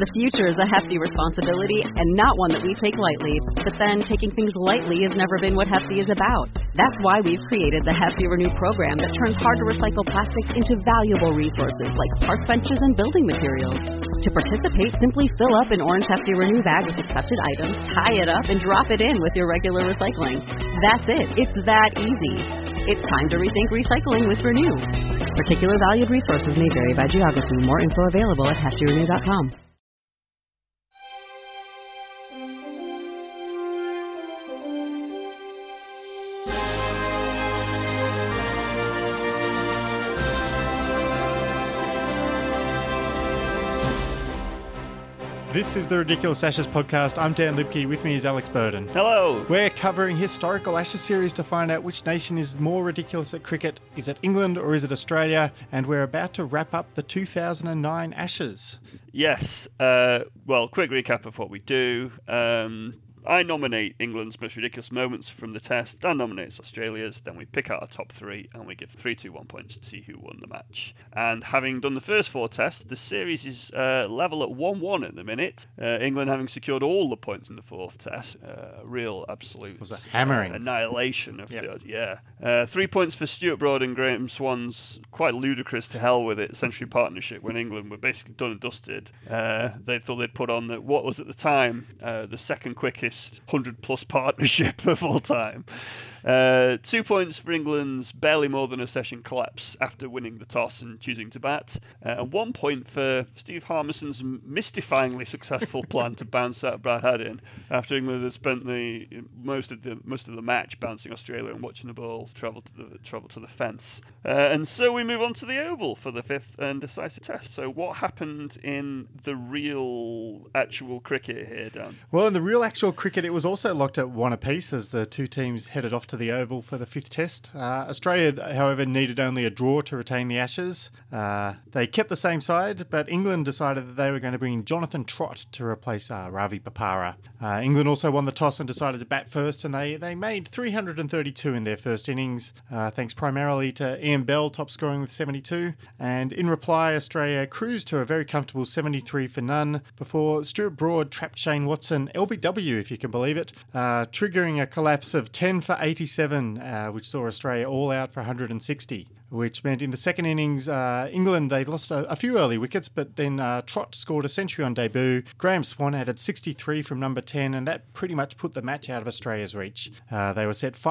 The future is a hefty responsibility and not one that we take lightly. But then, taking things lightly has never been what Hefty is about. That's why we've created the Hefty Renew program that turns hard-to-recycle plastics into valuable resources like park benches and building materials. To participate, simply fill up an orange Hefty Renew bag with accepted items, tie it up, and drop it in with your regular recycling. That's it. It's that easy. It's time to rethink recycling with Renew. Particular valued resources may vary by geography. More info available at heftyrenew.com. This is the Ridiculous Ashes podcast. I'm Dan Lipke. With me is Alex Burden. Hello. We're covering historical Ashes series to find out which nation is more ridiculous at cricket. Is it England or is it Australia? And we're about to wrap up the 2009 Ashes. Yes. Well, quick recap of what we do. I nominate England's most ridiculous moments from the test. Dan nominates Australia's. Then we pick out our top three and we give 3, 2, 1 points to see who won the match. And having done the first 4 tests, the series is level at 1-1 at the minute. England having secured all the points in the 4th test. Real absolute. It was a hammering. Annihilation of the 3 points for Stuart Broad and Graham Swan's quite ludicrous to hell with it century partnership when England were basically done and dusted. They thought they'd put on what was at the time the second quickest 100-plus partnership of all time. 2 points for England's barely more than a session collapse after winning the toss and choosing to bat. And 1 point for Steve Harmison's mystifyingly successful plan to bounce out Brad Haddin after England had spent most of the match bouncing Australia and watching the ball travel to the fence. And so we move on to the Oval for the 5th and decisive test. So what happened in the real actual cricket here, Dan? Well, in the real actual cricket, it was also locked at 1 apiece as the two teams headed off to the Oval for the 5th test. Australia, however, needed only a draw to retain the Ashes. They kept the same side, but England decided that they were going to bring Jonathan Trott to replace Ravi Bopara. England also won the toss and decided to bat first, and they made 332 in their first innings, thanks primarily to Ian Bell top scoring with 72. And in reply, Australia cruised to a very comfortable 73 for none before Stuart Broad trapped Shane Watson, LBW if you can believe it, triggering a collapse of 10 for 87, which saw Australia all out for 160. Which meant in the second innings, England, they lost a few early wickets, but then Trott scored a century on debut. Graham Swan added 63 from number 10, and that pretty much put the match out of Australia's reach. They were set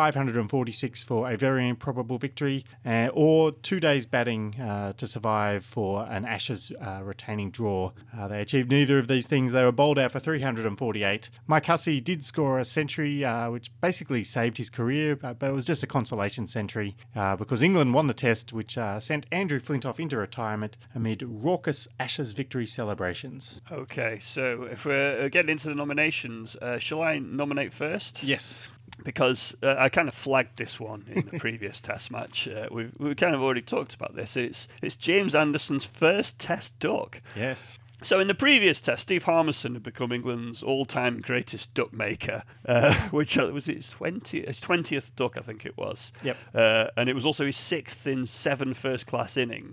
546 for a very improbable victory, or 2 days batting to survive for an Ashes retaining draw. They achieved neither of these things. They were bowled out for 348. Mike Hussey did score a century, which basically saved his career, but it was just a consolation century because England won the test, which sent Andrew Flintoff into retirement amid raucous Ashes victory celebrations. Okay, so if we're getting into the nominations, shall I nominate first? Yes. Because I kind of flagged this one in the previous test match. We kind of already talked about this. It's James Anderson's first test duck. Yes. So in the previous test, Steve Harmison had become England's all-time greatest duck maker, which was his 20th duck, I think it was. Yep. And it was also his 6th in 7 first-class innings.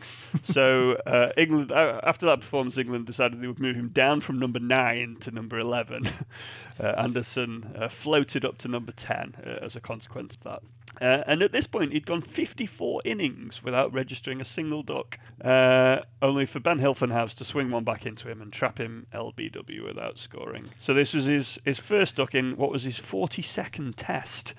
So England, after that performance, England decided they would move him down from number 9 to number 11. Anderson floated up to number 10 as a consequence of that. And at this point, he'd gone 54 innings without registering a single duck, only for Ben Hilfenhaus to swing one back into him and trap him LBW without scoring. So this was his first duck in what was his 42nd test.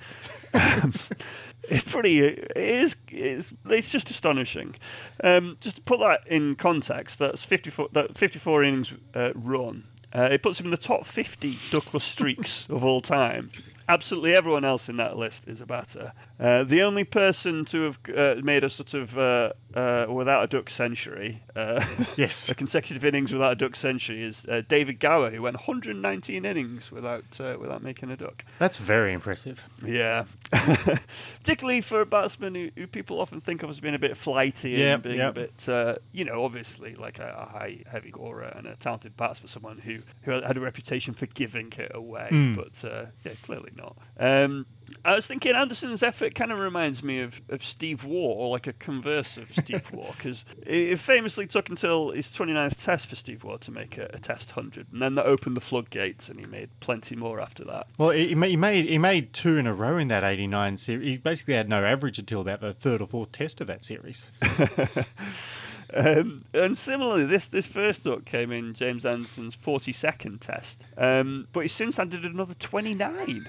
It's just astonishing. Just to put that in context, that's 54 innings run. It puts him in the top 50 duckless streaks of all time. Absolutely everyone else in that list is a batter. The only person to have made a sort of without a duck century, yes, a consecutive innings without a duck century is David Gower, who went 119 innings without making a duck. That's very impressive. Yeah, particularly for a batsman who people often think of as being a bit flighty and being a bit, obviously like a high, heavy scorer and a talented batsman, someone who had a reputation for giving it away, but clearly not. I was thinking Anderson's effort kind of reminds me of Steve Waugh, or like a converse of Steve Waugh, because it famously took until his 29th test for Steve Waugh to make a test 100, and then that opened the floodgates, and he made plenty more after that. Well, he made 2 in a row in that 89 series. He basically had no average until about the 3rd or 4th test of that series. And similarly, this first duck came in James Anderson's 42nd test, but he's since added another 29.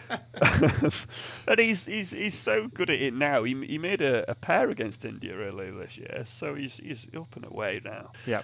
And he's so good at it now. He made a pair against India earlier this year, so he's up and away now. Yeah,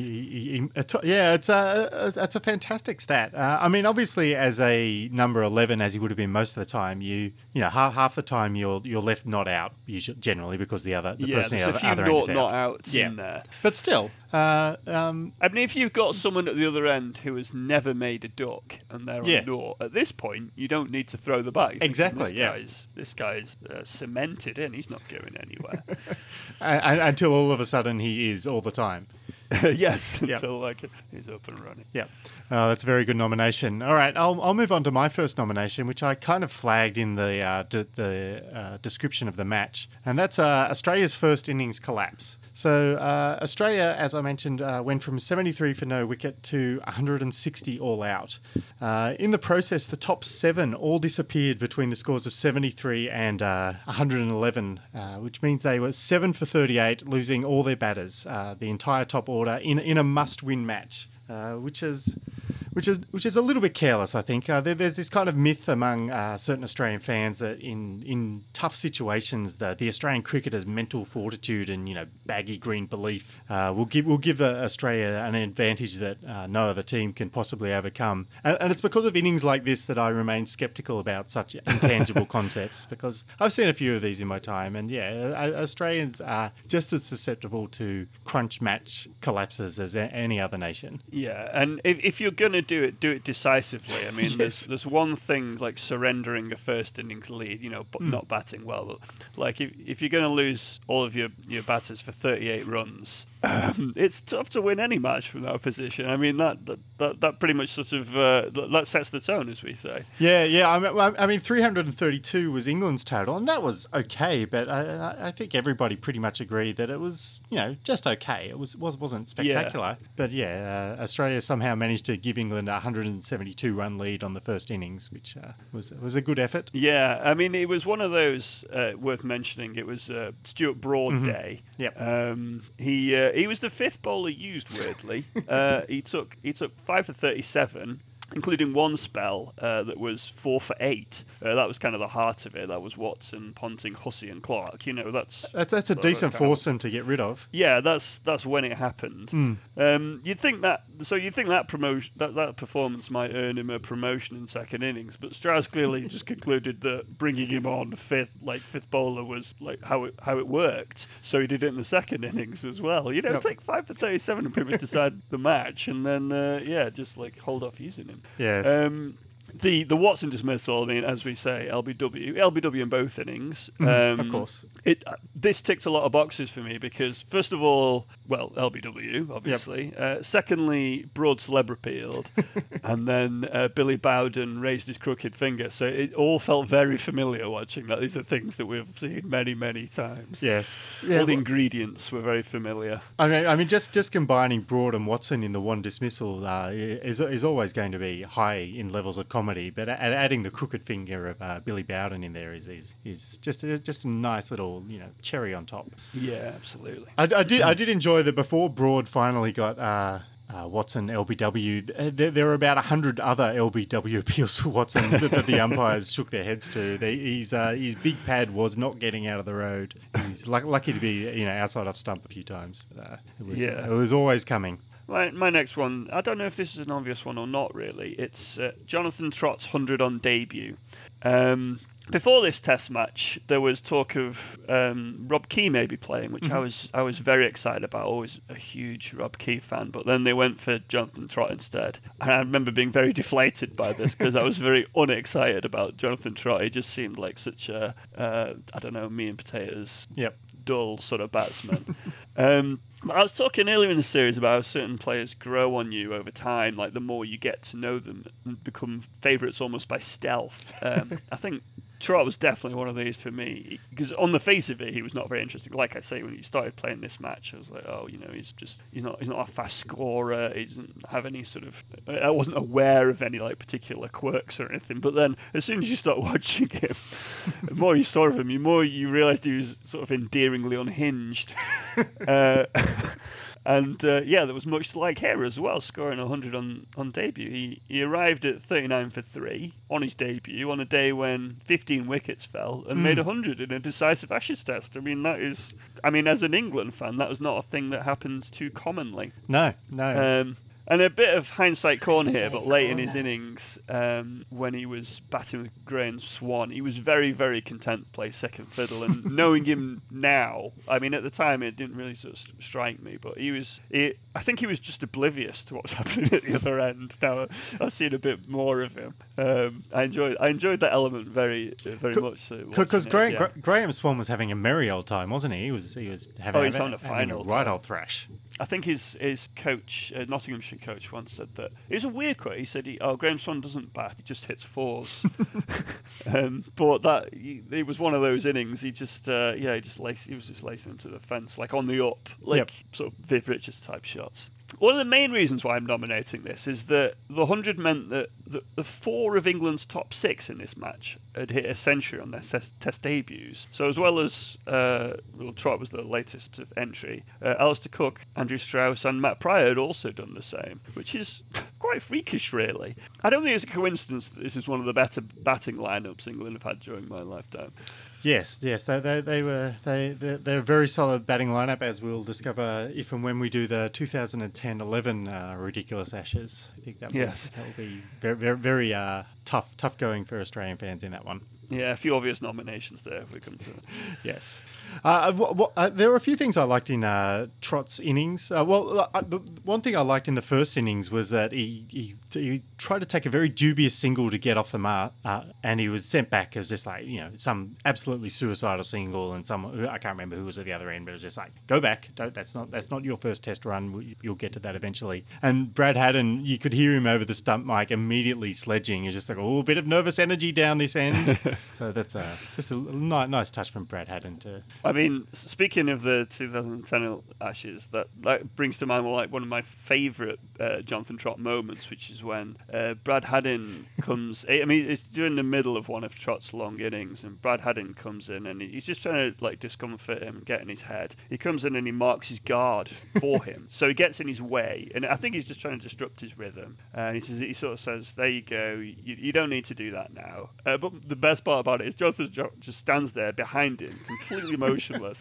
it's a fantastic stat. I mean, obviously, as a number 11, as he would have been most of the time, you know half the time you're left not out usually, generally because the person there's a few other end is not out. outs in there. But still, I mean, if you've got someone at the other end who has never made a duck and they're on naught, at this point, you don't need to throw the bag. Exactly, This guy's cemented in. He's not going anywhere. Until all of a sudden he is all the time. Yes, until he's up and running. Yeah, that's a very good nomination. All right, I'll move on to my first nomination, which I kind of flagged in the description of the match, and that's Australia's first innings collapse. So Australia, as I mentioned, went from 73 for no wicket to 160 all out. In the process, the top 7 all disappeared between the scores of 73 and 111, which means they were 7 for 38, losing all their batters, the entire top order, in a must-win match, which is a little bit careless, I think. There's this kind of myth among certain Australian fans that in tough situations, the Australian cricketer's mental fortitude and baggy green belief will give Australia an advantage that no other team can possibly overcome. And it's because of innings like this that I remain sceptical about such intangible concepts, because I've seen a few of these in my time, and Australians are just as susceptible to crunch match collapses as any other nation. Yeah, and if you're going to do it decisively. I mean, there's one thing like surrendering a first innings lead, but not batting well. Like if you're going to lose all of your batters for 38 runs, it's tough to win any match from that position. I mean, that pretty much sort of that sets the tone, as we say. Yeah. I mean, 332 was England's total, and that was okay. But I think everybody pretty much agreed that it was just okay. It wasn't spectacular. Yeah. But Australia somehow managed to give England a 172 run lead on the first innings, which was a good effort. Yeah, I mean, it was one of those worth mentioning. It was Stuart Broad day. Yep. He was the 5th bowler used, weirdly. He took 5 for 37, including one spell that was 4 for 8. That was kind of the heart of it. That was Watson, Ponting, Hussey, and Clark. That's a decent foursome to get rid of. Yeah, that's when it happened. You'd think that promotion, that performance might earn him a promotion in second innings, but Strauss clearly just concluded that bringing him on fifth bowler was like how it worked. So he did it in the second innings as well. Take 5 for 37 and pretty much decide the match, and then just hold off using him. Yes. The Watson dismissal, I mean, as we say, LBW in both innings. Of course. This ticked a lot of boxes for me because, first of all, LBW, obviously. Yep. Secondly, broad celeb repealed. And then Billy Bowden raised his crooked finger. So it all felt very familiar watching that. These are things that we've seen many, many times. Yes. All the ingredients were very familiar. I mean, just combining Broad and Watson in the one dismissal is always going to be high in levels of comedy, but adding the crooked finger of Billy Bowden in there is just a nice little cherry on top. Yeah, absolutely. I did enjoy that before Broad finally got Watson LBW. There were about 100 other LBW appeals for Watson that the umpires shook their heads to. His big pad was not getting out of the road. He's lucky to be outside off stump a few times. It was always coming. My next one, I don't know if this is an obvious one or not, really. It's Jonathan Trott's 100 on debut. Before this test match, there was talk of Rob Key maybe playing, which I was very excited about. Always a huge Rob Key fan, but then they went for Jonathan Trott instead. And I remember being very deflated by this because I was very unexcited about Jonathan Trott. He just seemed like such a, me and potatoes, dull sort of batsman. I was talking earlier in the series about how certain players grow on you over time, like the more you get to know them and become favourites almost by stealth. I think Trott was definitely one of these for me, because on the face of it, he was not very interesting. Like I say, when you started playing this match, I was like, oh, he's not a fast scorer. He doesn't have any sort of. I wasn't aware of any like particular quirks or anything. But then, as soon as you start watching him, the more you saw of him, the more you realised he was sort of endearingly unhinged. And there was much to like here as well, scoring 100 on debut. He arrived at 39 for 3 on his debut on a day when 15 wickets fell and made 100 in a decisive Ashes test. I mean, as an England fan, that was not a thing that happens too commonly. No. And a bit of hindsight corner here, but late in his innings, when he was batting with Graham Swan, he was very, very content to play second fiddle. And knowing him now, I mean, at the time it didn't really sort of strike me, but I think he was just oblivious to what's happening at the other end. Now I've seen a bit more of him. I enjoyed that element very, very much. Because Graham Swan was having a merry old time, wasn't he? He was having a right old thrash. I think his coach, Nottinghamshire coach, once said that it was a weird quote. He said, Graham Swan doesn't bat; he just hits fours. But it was one of those innings. He was just lacing him to the fence, like on the up, sort of Viv Richards type shots. One of the main reasons why I'm nominating this is that the 100 meant that the 4 of England's top 6 in this match had hit a century on their test debuts. So as well as Trott was the latest of entry, Alistair Cook, Andrew Strauss and Matt Pryor had also done the same, which is quite freakish, really. I don't think it's a coincidence that this is one of the better batting lineups England have had during my lifetime. Yes, they're a very solid batting lineup, as we'll discover if and when we do the 2010-11 ridiculous Ashes. I think that will be very, very, very tough going for Australian fans in that one. Yeah, a few obvious nominations there if we come to it. Yes. There were a few things I liked in Trott's innings. One thing I liked in the first innings was that he tried to take a very dubious single to get off the mark, and he was sent back as just like, some absolutely suicidal single, and I can't remember who was at the other end, but it was just like, go back. That's not your first test run. You'll get to that eventually. And Brad Haddin, you could hear him over the stump mic immediately sledging. He's just like, a bit of nervous energy down this end. So that's just a nice touch from Brad Haddin too. I mean, speaking of the 2010 Ashes, that brings to mind one of my favourite Jonathan Trott moments, which is when Brad Haddin comes. I mean, it's during the middle of one of Trott's long innings, and Brad Haddin comes in and he's just trying to discomfort him and get in his head. He comes in and he marks his guard for him, so he gets in his way, and I think he's just trying to disrupt his rhythm. And he sort of says, "There you go. You don't need to do that now." But the best part about it is Jonathan just stands there behind him, completely motionless,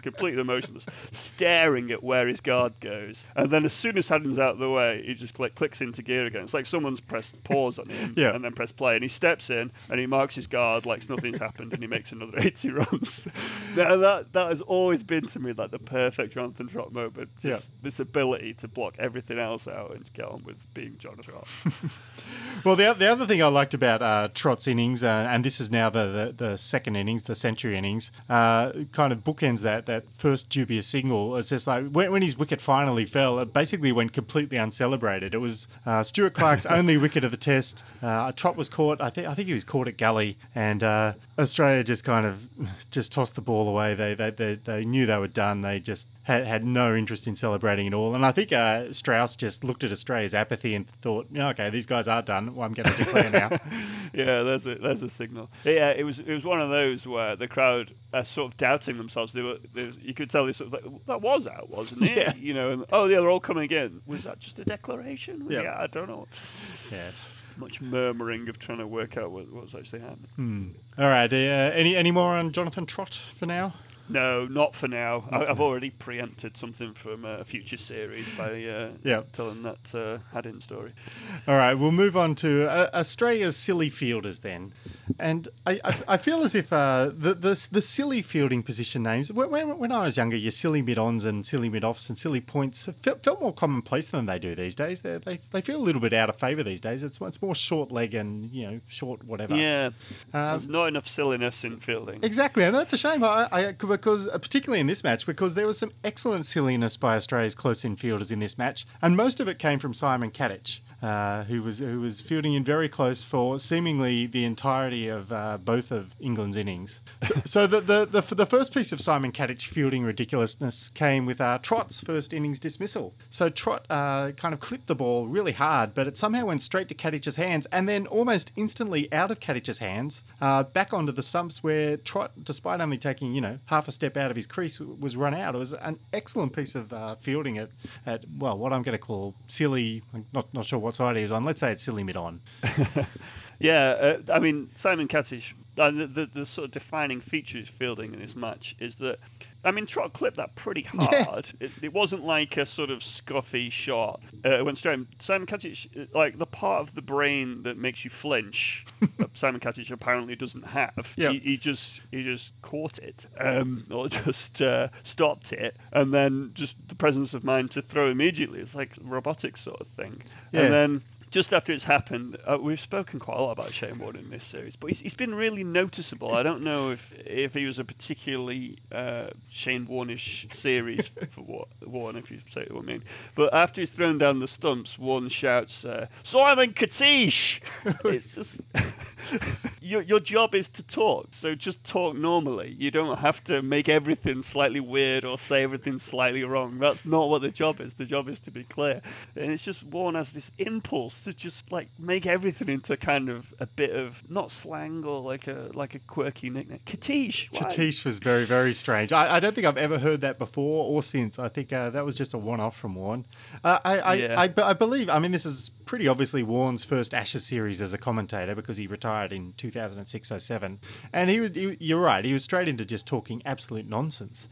staring at where his guard goes. And then as soon as Haddin's out of the way, he just clicks into gear again. It's like someone's pressed pause on him and then pressed play. And he steps in and he marks his guard like nothing's happened, and he makes another 80 runs. Now that has always been to me like the perfect Jonathan Trott moment. Just this ability to block everything else out and get on with being Jonathan Trott. Well, the other thing I liked about Trott's innings, and this is now the second innings, the century innings, kind of bookends that first dubious single. It's just like when his wicket finally fell, it basically went completely uncelebrated. It was Stuart Clark's only wicket of the test. Trott was caught. I think he was caught at gully, and Australia just kind of just tossed the ball away. They knew they were done. They just had no interest in celebrating at all. And I think Strauss just looked at Australia's apathy and thought, okay, these guys are done. Well, I'm going to declare now. Yeah, there's a signal. Yeah, it was one of those where the crowd are sort of doubting themselves. You could tell they sort of like, that was out, wasn't it? Yeah. And they're all coming in. Was that just a declaration? Yeah, I don't know. Yes. Much murmuring of trying to work out what was actually happening. All right. Any more on Jonathan Trott for now? No, not for now. I've already preempted something from a future series by telling that Haddin story. All right, we'll move on to Australia's silly fielders then. And I feel as if the silly fielding position names, when I was younger, your silly mid-ons and silly mid-offs and silly points felt more commonplace than they do these days. They feel a little bit out of favour these days. It's more short leg and, short whatever. Yeah, there's not enough silliness in fielding. Exactly, and that's a shame. Because particularly in this match, because there was some excellent silliness by Australia's close-in fielders in this match, and most of it came from Simon Katich. who was fielding in very close for seemingly the entirety of both of England's innings. So the first piece of Simon Katich fielding ridiculousness came with Trott's first innings dismissal. So Trott kind of clipped the ball really hard, but it somehow went straight to Katich's hands, and then almost instantly out of Katich's hands, back onto the stumps, where Trott, despite only taking half a step out of his crease, was run out. It was an excellent piece of fielding at well, what I'm going to call silly. I'm not sure what side he was on. Let's say it's silly mid-on. Yeah, I mean, Simon Katich, the sort of defining feature of fielding in this match is that, I mean, Trott clipped that pretty hard. Yeah. It wasn't like a sort of scuffy shot. It went straight. Simon Katich, like the part of the brain that makes you flinch, Simon Katich apparently doesn't have. Yep. He just caught it, or just stopped it, and then just the presence of mind to throw immediately. It's like a robotic sort of thing. Yeah. And then, just after it's happened, we've spoken quite a lot about Shane Warne in this series, but he's been really noticeable. I don't know if he was a particularly Shane Warne-ish series for Warne, if you say what I mean. But after he's thrown down the stumps, Warne shouts, "Simon Katich!" It's just... your job is to talk, so just talk normally. You don't have to make everything slightly weird or say everything slightly wrong. That's not what the job is. The job is to be clear. And it's just Warne has this impulse to just like make everything into kind of a bit of not slang or like a quirky nickname. Katich. Katich was very, very strange. I don't think I've ever heard that before or since. I think that was just a one-off from Warne. I believe, I mean, this is pretty obviously Warne's first Ashes series as a commentator, because he retired in 2006-07, and you're right, he was straight into just talking absolute nonsense.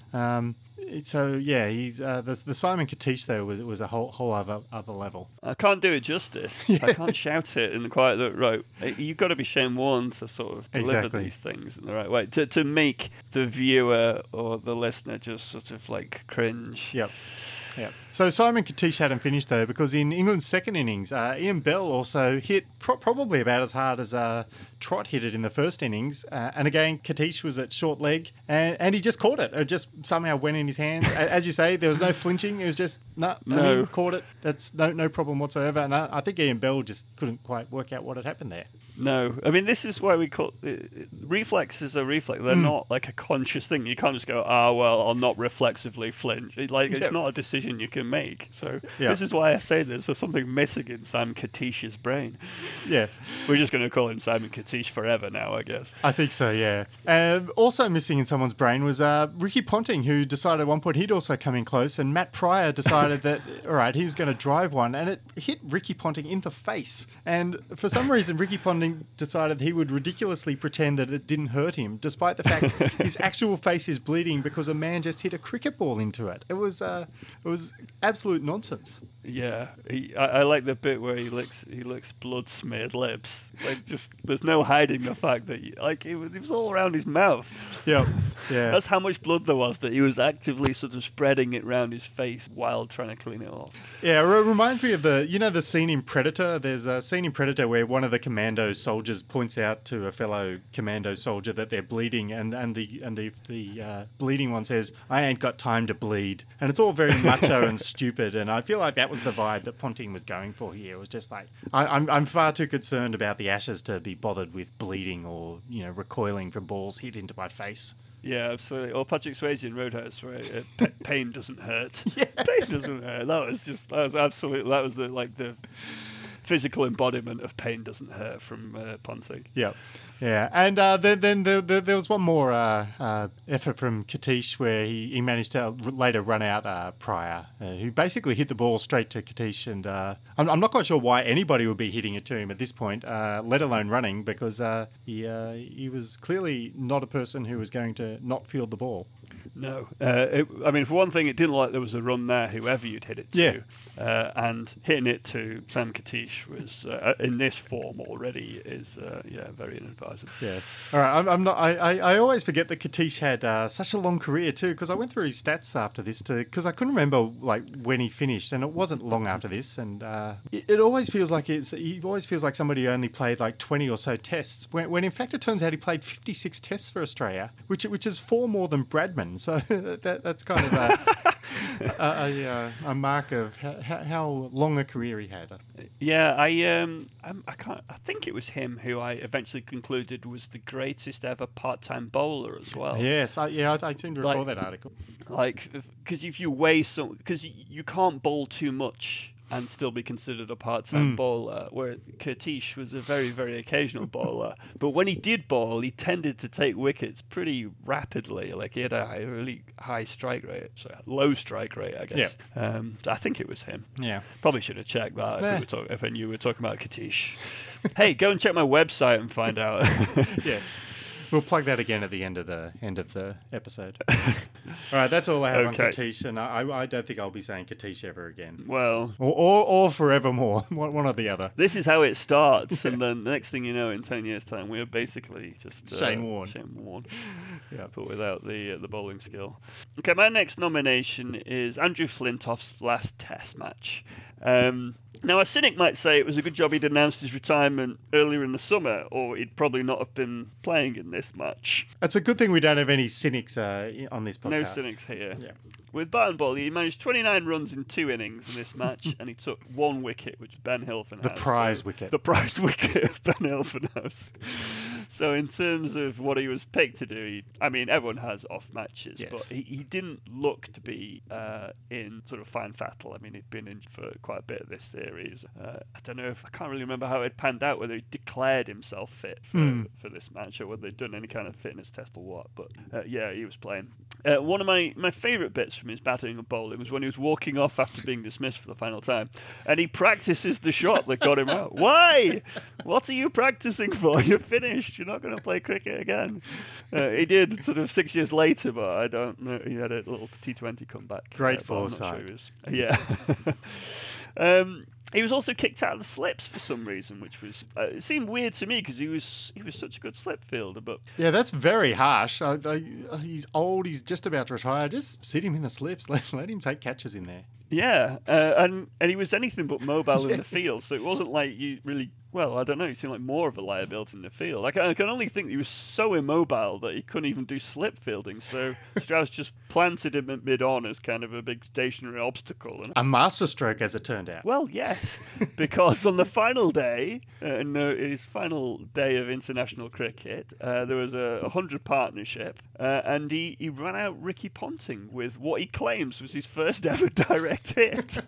So yeah, he's the Simon Katich though was a whole other level. I can't do it justice. Yeah. I can't shout it in quite the right. You've got to be Shane Warne to sort of deliver these things in the right way to make the viewer or the listener just sort of like cringe. Yep. Yeah. So Simon Katich hadn't finished though, because in England's second innings, Ian Bell also hit probably about as hard as Trott hit it in the first innings, and again Katich was at short leg, and he just caught it. It just somehow went in his hands. As you say, there was no flinching. It was just no. I mean, caught it. That's no problem whatsoever. And I think Ian Bell just couldn't quite work out what had happened there. No, I mean, this is why we call reflexes are reflex. They're not like a conscious thing. You can't just go, well, I'll not reflexively flinch. It's not a decision you can make. So this is why I say there's something missing in Simon Katich's brain. Yes. We're just going to call him Simon Katich forever now, I guess. I think so, yeah. Also missing in someone's brain was Ricky Ponting, who decided at one point he'd also come in close, and Matt Pryor decided that, all right, he was going to drive one, and it hit Ricky Ponting in the face. And for some reason, Ricky Ponting decided he would ridiculously pretend that it didn't hurt him, despite the fact his actual face is bleeding because a man just hit a cricket ball into it. It was absolute nonsense. Yeah, I like the bit where he licks blood-smeared lips. Like, just there's no hiding the fact that it was all around his mouth. Yeah. That's how much blood there was, that he was actively sort of spreading it around his face while trying to clean it off. Yeah, it reminds me of the scene in Predator. There's a scene in Predator where one of the commando soldiers points out to a fellow commando soldier that they're bleeding, and the bleeding one says, "I ain't got time to bleed," and it's all very macho and stupid. And I feel like that was the vibe that Ponting was going for here. It was just like, I'm far too concerned about the Ashes to be bothered with bleeding or recoiling from balls hit into my face. Yeah, absolutely. Or Patrick Swayze in Roadhouse, right? Pain doesn't hurt. Yeah. Pain doesn't hurt. That was the physical embodiment of pain doesn't hurt from Ponting. Yeah. And then there was one more effort from Katich where he managed to later run out Pryor, who basically hit the ball straight to Katich, and I'm not quite sure why anybody would be hitting it to him at this point, let alone running, because he was clearly not a person who was going to not field the ball. No. I mean, for one thing, it didn't look like there was a run there, whoever you'd hit it to. Yeah. And hitting it to Sam Katich was, in this form already, is very inadvisable. Yes. All right. I always forget that Katich had such a long career too, because I went through his stats after this because I couldn't remember when he finished, and it wasn't long after this. And it always feels like he always feels like somebody who only played like 20 or so tests, when in fact it turns out he played 56 tests for Australia, which is 4 more than Bradman. 1. So that's kind of a mark of how long a career he had. Yeah, I can't. I think it was him who I eventually concluded was the greatest ever part-time bowler as well. Yes, I seem to recall that article. Like, because if you weigh because you can't bowl too much and still be considered a part-time bowler, where Kurtish was a very, very occasional bowler. But when he did bowl, he tended to take wickets pretty rapidly. Like, he had a really high strike rate, low strike rate, I guess. Yeah. I think it was him. Yeah. Probably should have checked that if I knew we were talking about Kurtish. Hey, go and check my website and find out. Yes. We'll plug that again at the end of the episode. All right, that's all I have on Kurtish, and I don't think I'll be saying Kurtish ever again. Well, or forevermore, one or the other. This is how it starts, and then the next thing you know, in 10 years' time, we are basically just Shane Warne. Yeah, but without the bowling skill. Okay, my next nomination is Andrew Flintoff's last Test match. Now, a cynic might say it was a good job he'd announced his retirement earlier in the summer, or he'd probably not have been playing in this match. It's a good thing we don't have any cynics on this podcast. No cynics here. Yeah. With bat and ball, he managed 29 runs in 2 innings in this match, and he took 1 wicket, which is Ben Hilfenhaus. The prize wicket. The prize wicket of Ben Hilfenhaus. So in terms of what he was picked to do, everyone has off matches, yes. but he didn't look to be in sort of fine fettle. He'd been in for quite a bit of this series. I can't really remember how it panned out, whether he declared himself fit for this match or whether they'd done any kind of fitness test or what. But yeah, he was playing. One of my favourite bits from his batting and bowling was when he was walking off after being dismissed for the final time, and he practices the shot that got him out. Why? What are you practicing for? You're finished. You're not going to play cricket again. He did sort of 6 years later, but I don't know. He had a little T20 comeback. Great foresight. Sure yeah. He was also kicked out of the slips for some reason, which was it seemed weird to me because he was such a good slip fielder. But yeah, that's very harsh. He's old. He's just about to retire. Just sit him in the slips. Let him take catches in there. Yeah, and he was anything but mobile in the field, so it wasn't like you really. Well, I don't know. He seemed like more of a liability in the field. I can only think he was so immobile that he couldn't even do slip fielding. So Strauss just planted him at mid-on as kind of a big stationary obstacle. A masterstroke, as it turned out. Well, yes, because on the final day, his final day of international cricket, there was a 100 partnership, and he ran out Ricky Ponting with what he claims was his first ever direct hit.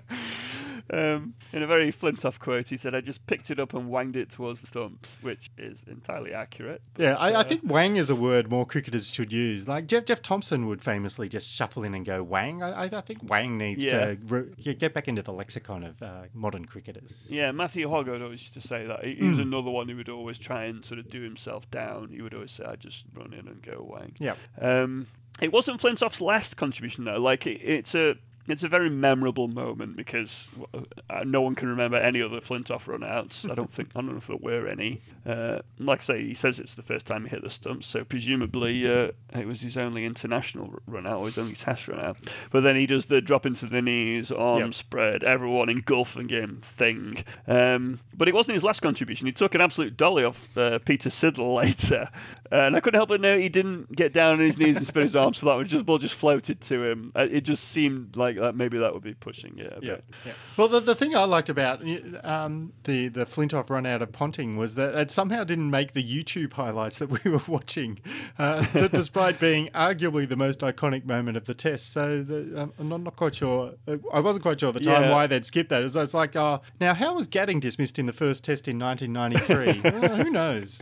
In a very Flintoff quote, he said, "I just picked it up and wanged it towards the stumps," which is entirely accurate. Yeah, I think wang is a word more cricketers should use. Like Jeff Thompson would famously just shuffle in and go wang. I think wang needs to get back into the lexicon of modern cricketers. Yeah, Matthew Hoggard always used to say that. He was another one who would always try and sort of do himself down. He would always say, "I just run in and go wang." Yeah. It wasn't Flintoff's last contribution though. Like it's a very memorable moment because no one can remember any other Flintoff run-outs. I don't know if there were any. Like I say, he says it's the first time he hit the stumps, so presumably it was his only international run-out or his only Test run-out. But then he does the drop into the knees, arm spread, everyone engulfing him thing. But it wasn't his last contribution. He took an absolute dolly off Peter Siddle later. And I couldn't help but note he didn't get down on his knees and spread his arms for that one. The ball just floated to him. It just seemed like maybe that would be pushing it a bit. Yeah. Well, the thing I liked about the Flintoff run out of Ponting was that it somehow didn't make the YouTube highlights that we were watching, despite being arguably the most iconic moment of the Test. So I'm not quite sure. I wasn't quite sure at the time why they'd skipped that. It's like, now how was Gatting dismissed in the first Test in 1993? Who knows?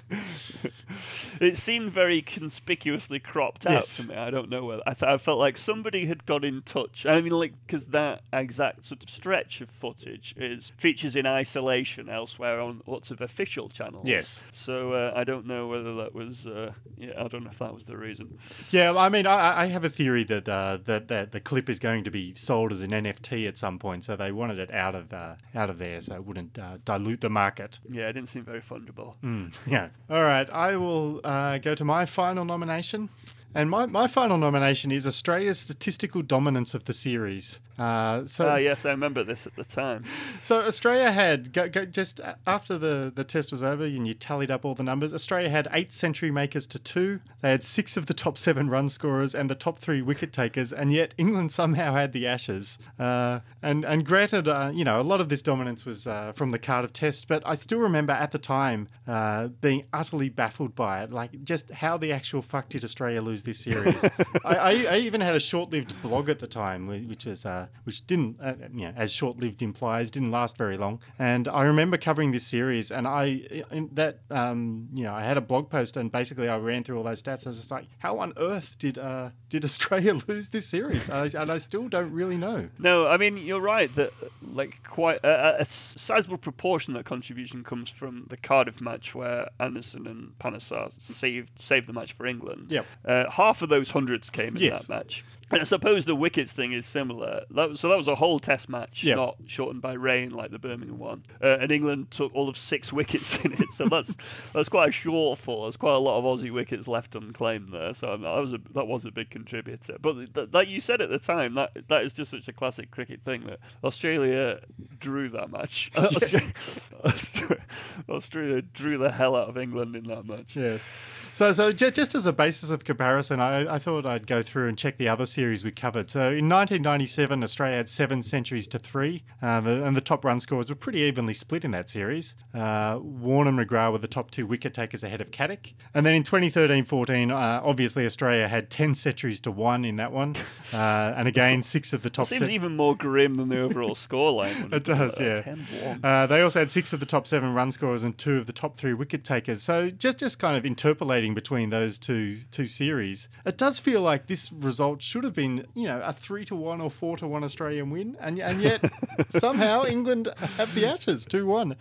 It seemed very conspicuously cropped out to me. I don't know whether I felt like somebody had got in touch. Because that exact sort of stretch of footage features in isolation elsewhere on lots of official channels. Yes. So I don't know whether that was. I don't know if that was the reason. Yeah, I have a theory that the clip is going to be sold as an NFT at some point, so they wanted it out of there, so it wouldn't dilute the market. Yeah, it didn't seem very fungible. Yeah. All right, I will go to my final nomination. And my final nomination is Australia's statistical dominance of the series. Yes, I remember this at the time. So Australia had, just after the test was over and you tallied up all the numbers, Australia had 8 century makers to 2. They had 6 of the top 7 run scorers and the top 3 wicket takers, and yet England somehow had the Ashes. And granted, a lot of this dominance was from the Cardiff Test, but I still remember at the time being utterly baffled by it, like just how the actual fuck did Australia lose this series? I even had a short-lived blog at the time, which didn't, as short-lived implies, didn't last very long. And I remember covering this series, and I had a blog post, and basically I ran through all those stats. I was just like, how on earth did Australia lose this series? And I still don't really know. No, I mean, you're right that quite a sizable proportion of that contribution comes from the Cardiff match where Anderson and Panesar saved the match for England. Yep. Half of those hundreds came in that match. And I suppose the wickets thing is similar. That was a whole test match, not shortened by rain like the Birmingham one. And England took all of 6 wickets in it, so that's quite a shortfall. There's quite a lot of Aussie wickets left unclaimed there, so that was a big contributor. But like you said at the time, that is just such a classic cricket thing that Australia drew that match. Yes. Australia drew the hell out of England in that match. Yes. So just as a basis of comparison, I thought I'd go through and check the other series we covered. So in 1997, Australia had 7 centuries to 3, and the top run scorers were pretty evenly split in that series. Warne and McGrath were the top 2 wicket takers ahead of Caddick. And then in 2013-14, obviously Australia had 10 centuries to 1 in that one. And again, 6 of the top... Seems even more grim than the overall scoreline. It does, yeah. 10-1. They also had 6 of the top 7 run scorers and 2 of the top 3 wicket takers. So just kind of interpolating between those two series, it does feel like this result should have been, a 3-1 or 4-1 Australian win, and yet somehow England have the Ashes 2-1.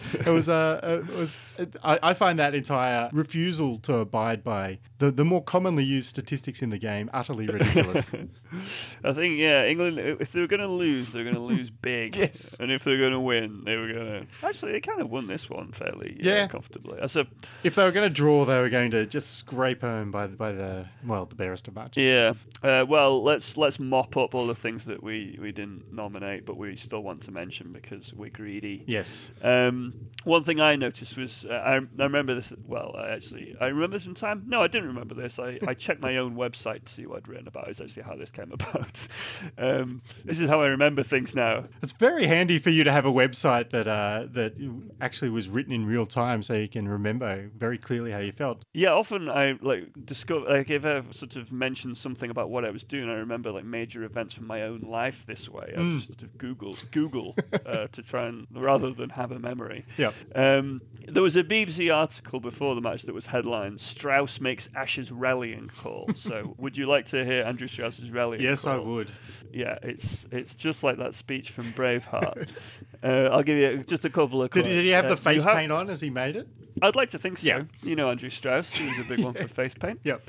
I find that entire refusal to abide by the more commonly used statistics in the game utterly ridiculous. I think, England, if they were going to lose, they were going to lose big. Yes. And if they were going to win, they were going to... Actually, they kind of won this one fairly comfortably. If they were going to draw, they were going to just scrape home by the barest of margins. Yeah. Well, let's mop up all the things that we didn't nominate, but we still want to mention because we're greedy. Yes. One thing I noticed was I remember this. Well, I remember this in time. No, I didn't remember this. I checked my own website to see what I'd written about. Is actually how this came about. This is how I remember things now. It's very handy for you to have a website that actually was written in real time, so you can remember very clearly how you felt. Yeah, often I discover if I sort of mention something about what I was doing, I remember major events from my own life this way. I just sort of Google to try and rather than have a memory. Yeah. There was a BBC article before the match that was headlined "Strauss makes Ashes rallying call." So, would you like to hear Andrew Strauss's rallying call? Yes, I would. Yeah, it's just like that speech from Braveheart. I'll give you just a couple of quotes. Did he have the face paint on as he made it? I'd like to think so. Yeah. You know Andrew Strauss, he was a big one for face paint. Yep.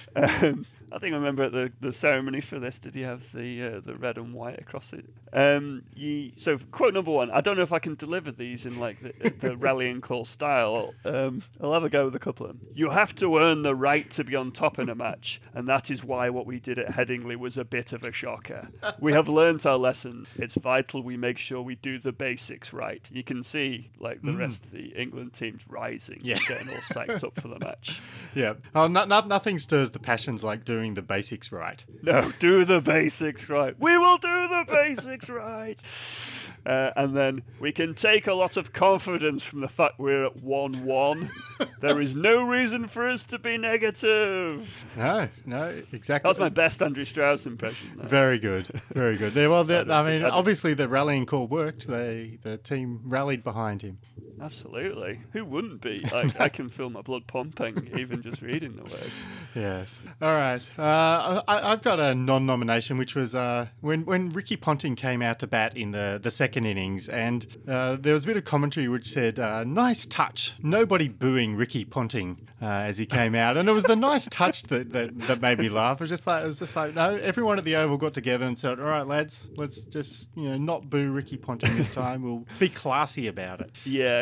I think I remember at the ceremony for this, did he have the red and white across it? So quote number 1, I don't know if I can deliver these in the rallying call style. I'll have a go with a couple of them. You have to earn the right to be on top in a match, and that is why what we did at Headingley was a bit of a shocker. We have learnt our lesson. It's vital we make sure we do the basics right. You can see the rest of the England team's rising, getting all psyched up for the match. Yeah. Oh, nothing stirs the passions like doing the basics right. No, do the basics right. We will do the basics right. And then we can take a lot of confidence from the fact we're at 1-1. There is no reason for us to be negative. No, exactly. That was my best Andrew Strauss impression. Very good, very good. Obviously the rallying call worked. The team rallied behind him. Absolutely. Who wouldn't be? I can feel my blood pumping even just reading the words. Yes. All right. I've got a non-nomination, which was when Ricky Ponting came out to bat in the second innings, and there was a bit of commentary which said, "Nice touch." Nobody booing Ricky Ponting as he came out, and it was the nice touch that made me laugh. It was just like no. Everyone at the Oval got together and said, "All right, lads, let's just not boo Ricky Ponting this time. We'll be classy about it." Yeah.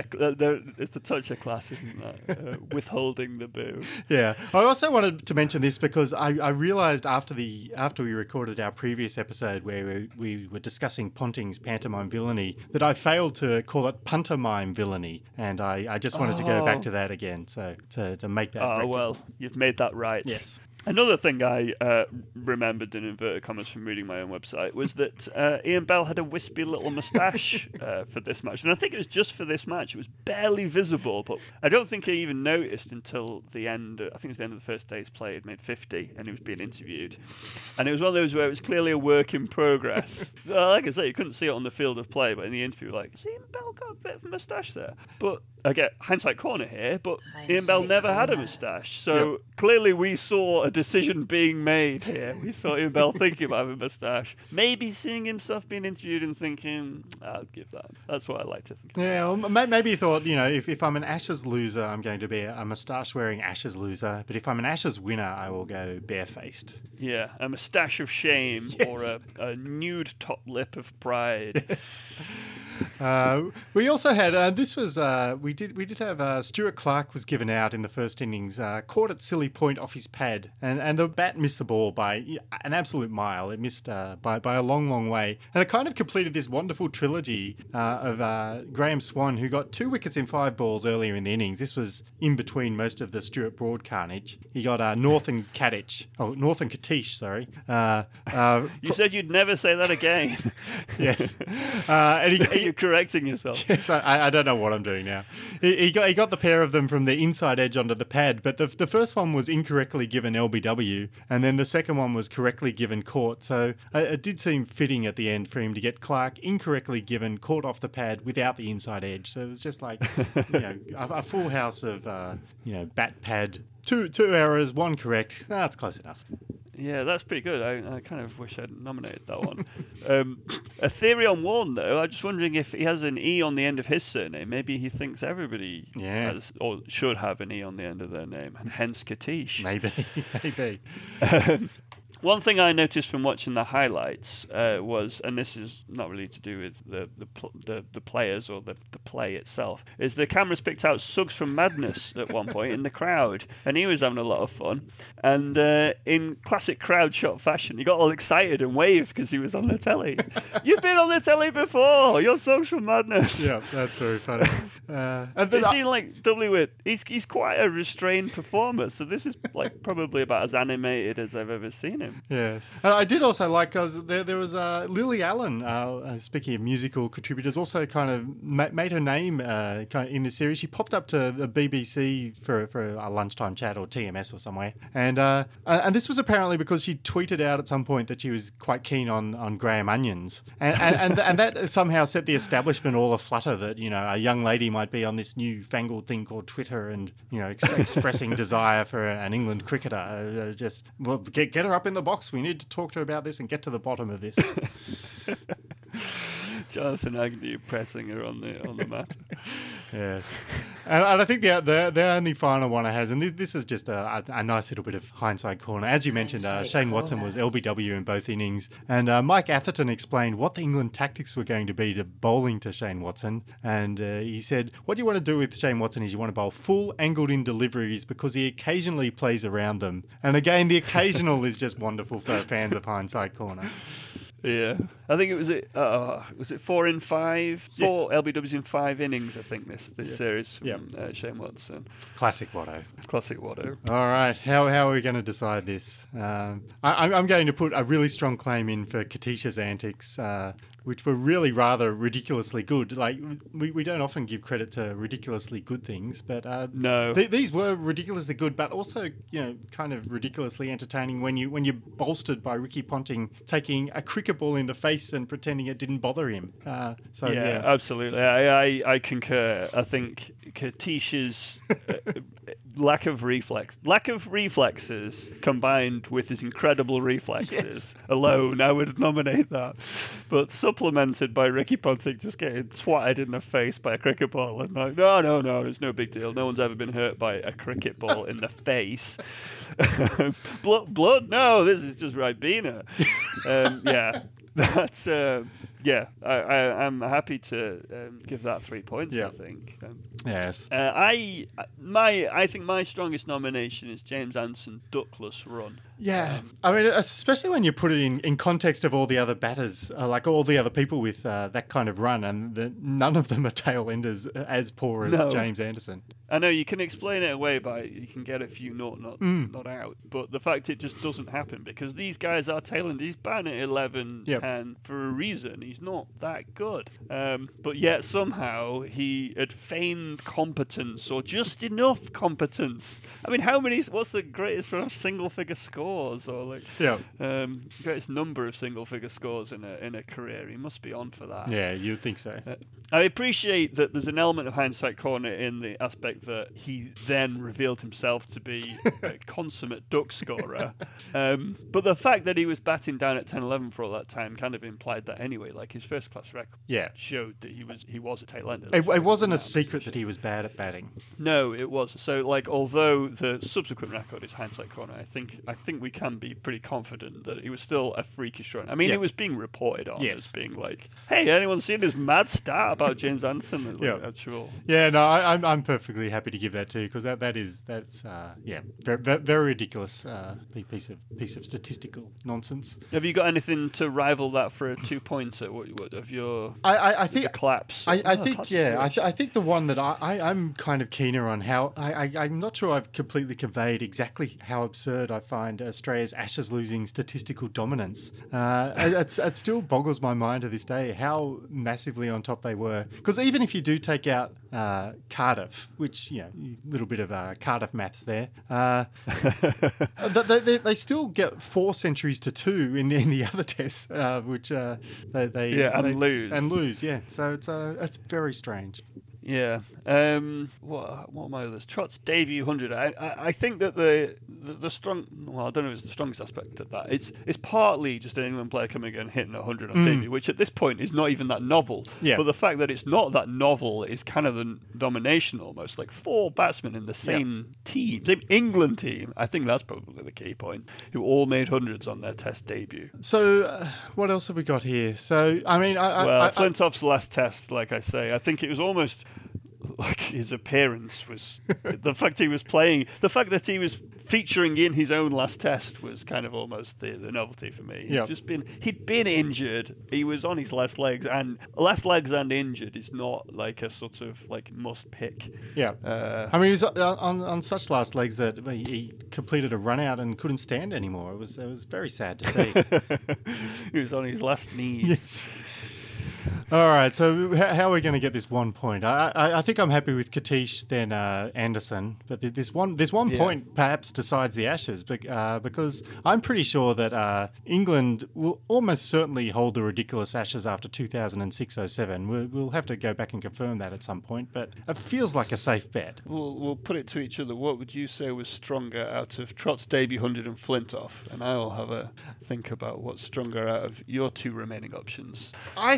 it's a touch of class, isn't that? Withholding the boo. Yeah. I also wanted to mention this because I realised after we recorded our previous episode where we were discussing Ponting's pantomime villainy that I failed to call it pantomime villainy, and I just wanted to go back to that again, so to make that. Oh, well, you've made that right. Yes. Another thing I remembered in inverted commas from reading my own website was that Ian Bell had a wispy little moustache for this match. And I think it was just for this match. It was barely visible, but I don't think I even noticed until the end. I think it was the end of the first day's play. He'd made 50 and he was being interviewed. And it was one of those where it was clearly a work in progress. Like I say, you couldn't see it on the field of play, but in the interview, like, has Ian Bell got a bit of a moustache there? But I get hindsight corner here, but Ian Bell never had a moustache. So clearly we saw a decision being made here. We saw Ian Bell thinking about having a moustache. Maybe seeing himself being interviewed and thinking, I'll give that. That's what I like to think. Yeah, well, maybe he thought, if I'm an Ashes loser, I'm going to be a moustache-wearing Ashes loser. But if I'm an Ashes winner, I will go barefaced. Yeah, a moustache of shame or a nude top lip of pride. Yes. We also had we did have Stuart Clark was given out in the first innings, caught at silly point off his pad, and the bat missed the ball by an absolute mile. It missed by a long way, and it kind of completed this wonderful trilogy of Graham Swan, who got 2 wickets in 5 balls earlier in the innings. This was in between most of the Stuart Broad carnage. He got North and Katish, sorry. You said you'd never say that again. Yes. And You're correcting yourself. Yes, I don't know what I'm doing now. He got the pair of them from the inside edge onto the pad, but the first one was incorrectly given LBW, and then the second one was correctly given caught. So it did seem fitting at the end for him to get Clark incorrectly given caught off the pad without the inside edge. So it was just like a full house of bat pad. Two errors, 1 correct. That's close enough. Yeah, that's pretty good. I kind of wish I'd nominated that one. A theory on Warne, though, I'm just wondering if he has an E on the end of his surname. Maybe he thinks everybody has or should have an E on the end of their name, and hence Katish. Maybe. One thing I noticed from watching the highlights was, and this is not really to do with the players or the play itself, is the cameras picked out Suggs from Madness at one point in the crowd, and he was having a lot of fun. And in classic crowd shot fashion, he got all excited and waved because he was on the telly. You've been on the telly before. You're Suggs from Madness. Yeah, that's very funny. It seemed like doubly weird. He's quite a restrained performer, so this is like probably about as animated as I've ever seen him. Yes. And I did also like, because there was Lily Allen, speaking of musical contributors, also kind of made her name kind of in the series. She popped up to the BBC for a lunchtime chat or TMS or somewhere. And this was apparently because she tweeted out at some point that she was quite keen on Graham Onions. And that somehow set the establishment all aflutter that, a young lady might be on this new-fangled thing called Twitter and, expressing desire for an England cricketer. Get her up in the box. We need to talk to her about this and get to the bottom of this. Jonathan Agnew pressing her on the matter. Yes. And I think the only final one I has, and this is just a nice little bit of hindsight corner. As you mentioned, Shane Watson was LBW in both innings, and Mike Atherton explained what the England tactics were going to be to bowling to Shane Watson. And he said, what you want to do with Shane Watson is you want to bowl full angled-in deliveries because he occasionally plays around them. And again, the occasional is just wonderful for fans of hindsight corner. Yeah, I think was it 4 in 5? 4 LBWs in 5 innings, I think, this series from Shane Watson. Classic Watto. All right, how are we going to decide this? I'm going to put a really strong claim in for Katish's antics, which were really rather ridiculously good. Like, we don't often give credit to ridiculously good things, but no, these were ridiculously good, but also, kind of ridiculously entertaining when you're bolstered by Ricky Ponting taking a cricket ball in the face and pretending it didn't bother him. Yeah, absolutely. I concur. I think Katish's lack of reflexes combined with his incredible reflexes alone, I would nominate that. But supplemented by Ricky Ponting just getting twatted in the face by a cricket ball and like, no, it's no big deal. No one's ever been hurt by a cricket ball in the face. Blood? No, this is just Ribena. That's I'm happy to give that 3 points. Yeah. I think. Yes. I think my strongest nomination is James Anderson duckless run. Yeah, I mean, especially when you put it in context of all the other batters, like all the other people with that kind of run, and none of them are tail enders as poor as James Anderson. I know you can explain it away by you can get a few not out, but the fact it just doesn't happen because these guys are tail enders. He's batting at 11, 10 for a reason. He's not that good, but yet somehow he had feigned competence or just enough competence. I mean, what's the greatest sort of single-figure scores or greatest number of single-figure scores in a career? He must be on for that. Yeah, you'd think so. I appreciate that there's an element of hindsight corner in the aspect that he then revealed himself to be a consummate duck scorer. But the fact that he was batting down at 10-11 for all that time kind of implied that anyway. Like his first class record showed that he was a tail ender. It wasn't a secret that he was bad at batting. No, it was. So like although the subsequent record is hindsight corner, I think we can be pretty confident that he was still a freakish run. I mean, it was being reported on as being like, hey, anyone seen this mad stat about James Anderson? Actual. Yeah, no, I'm perfectly happy to give that too because that's very, very ridiculous piece of statistical nonsense. Have you got anything to rival that for a 2-pointer? What of your? I think the collapse. I think the one that I'm kind of keener on how I'm not sure I've completely conveyed exactly how absurd I find Australia's Ashes losing statistical dominance. It still boggles my mind to this day how massively on top they were. Because even if you do take out Cardiff, which, a little bit of Cardiff maths there, they still get 4 centuries to 2 in the other tests, which they lose. Yeah, so it's very strange. Yeah. What are my others? Trott's debut 100. I think that the strong. Well, I don't know if it's the strongest aspect of that. It's partly just an England player coming and hitting 100 on debut, which at this point is not even that novel. Yeah. But the fact that it's not that novel is kind of the domination almost. Like 4 batsmen in the same team, same England team. I think that's probably the key point. Who all made hundreds on their Test debut. So what else have we got here? So I mean, Flintoff's last Test, like I say, I think it was almost. Like his appearance was the fact he was playing, the fact that he was featuring in his own last Test was kind of almost the novelty for me. He'd been injured. He was on his last legs and injured is not like a sort of like must pick. Yeah, I mean he was on such last legs that he completed a run out and couldn't stand anymore. It was very sad to see. He was on his last knees. Yes. All right, so how are we going to get this 1 point? I think I'm happy with Katish then Anderson, but this one point perhaps decides the Ashes, because I'm pretty sure that England will almost certainly hold the ridiculous Ashes after 2006-07. We'll have to go back and confirm that at some point, but it feels like a safe bet. We'll put it to each other. What would you say was stronger out of Trott's debut 100 and Flintoff? And I'll have a think about what's stronger out of your 2 remaining options.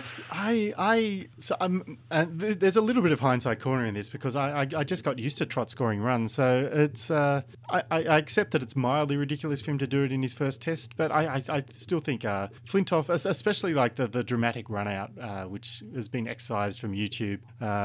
There's a little bit of hindsight corner in this because I just got used to Trott scoring runs, so it's I accept that it's mildly ridiculous for him to do it in his first Test, but I still think Flintoff, especially like the dramatic run out, which has been excised from YouTube,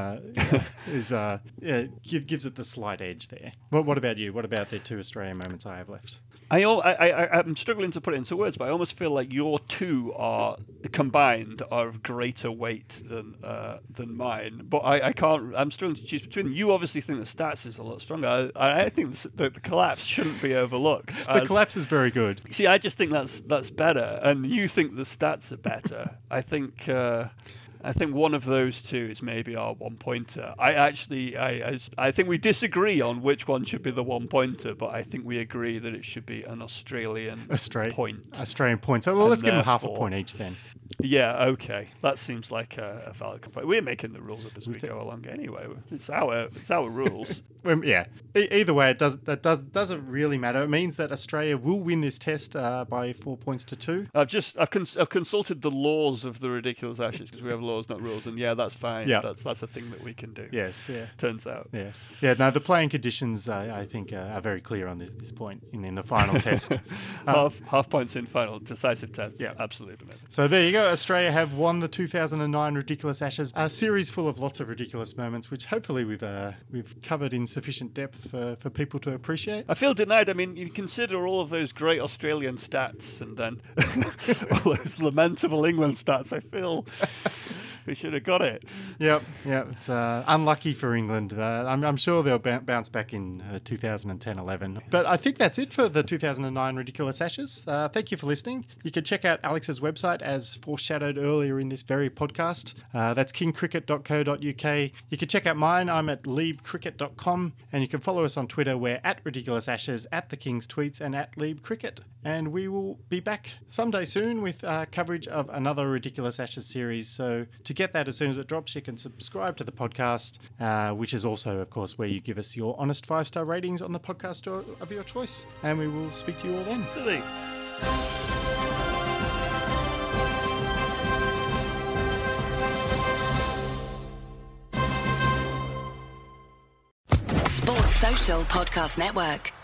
gives it the slight edge there. What about you? What about the 2 Australian moments I have left? I'm struggling to put it into words, but I almost feel like your 2 are combined are of greater weight than mine. But I can't. I'm struggling to choose between them. You obviously think the stats is a lot stronger. I think the collapse shouldn't be overlooked. The collapse is very good. See, I just think that's better, and you think the stats are better. I think one of those 2 is maybe our 1-pointer. I think we disagree on which one should be the 1-pointer, but I think we agree that it should be an Australian point. Australian point. So let's give them half a point each then. Yeah, okay. That seems like a valid complaint. We're making the rules up as we go along anyway. It's our rules. Yeah. Either way, doesn't really matter. It means that Australia will win this Test by 4 points to 2. I've consulted the laws of the ridiculous Ashes because we have laws laws, not rules. And yeah, that's fine. Yeah. That's a thing that we can do. Yes, yeah. Turns out. Yes. Yeah, no, the playing conditions, I think, are very clear on this point in the final test. Half points in final, decisive test. Yeah. Absolutely amazing. So there you go. Australia have won the 2009 Ridiculous Ashes, a series full of lots of ridiculous moments, which hopefully we've covered in sufficient depth for people to appreciate. I feel denied. I mean, you consider all of those great Australian stats and then all those lamentable England stats. I feel we should have got it. Yep. It's unlucky for England. I'm sure they'll bounce back in 2010-11. But I think that's it for the 2009 Ridiculous Ashes. Thank you for listening. You can check out Alex's website as foreshadowed earlier in this very podcast. That's kingcricket.co.uk. You can check out mine. I'm at leebcricket.com. And you can follow us on Twitter. We're at Ridiculous Ashes, at the King's Tweets, and at leebcricket. And we will be back someday soon with coverage of another Ridiculous Ashes series. So to get that as soon as it drops, you can subscribe to the podcast, which is also, of course, where you give us your honest 5-star ratings on the podcast store of your choice. And we will speak to you all then. Really? Sports Social Podcast Network.